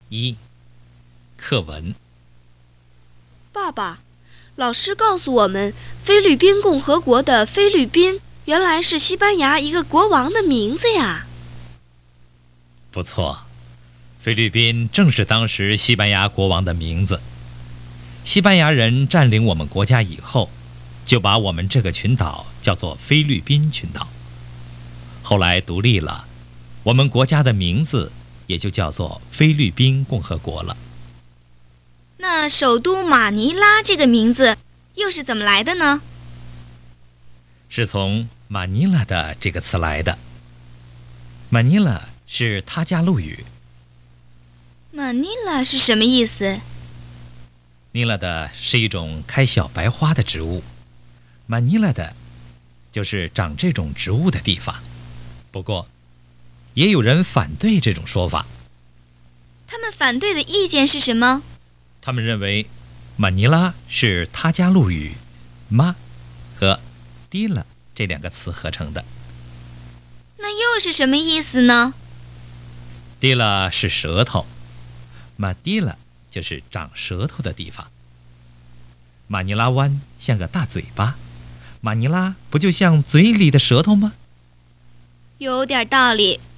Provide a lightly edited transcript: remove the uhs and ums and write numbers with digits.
一、课文。 爸爸，老师告诉我们，菲律宾共和国的菲律宾原来是西班牙一个国王的名字呀。 不错，菲律宾正是当时西班牙国王的名字。西班牙人占领我们国家以后，就把我们这个群岛叫做菲律宾群岛。后来独立了，我们国家的名字也就叫做菲律宾共和国了。 那首都马尼拉这个名字又是怎么来的呢？ 是从马尼拉的这个词来的。马尼拉是他加祿语。 马尼拉是什么意思？ 尼拉的是一种开小白花的植物，马尼拉的就是长这种植物的地方。不过，也有人反对这种说法。 他们反对的意见是什么？ 他们认为，马尼拉是他加祿语“妈”和“迪拉”这两个词合成的。 那又是什么意思呢？ 迪拉是舌头，马迪拉就是长舌头的地方。马尼拉湾像个大嘴巴，马尼拉不就像嘴里的舌头吗？ 有点道理。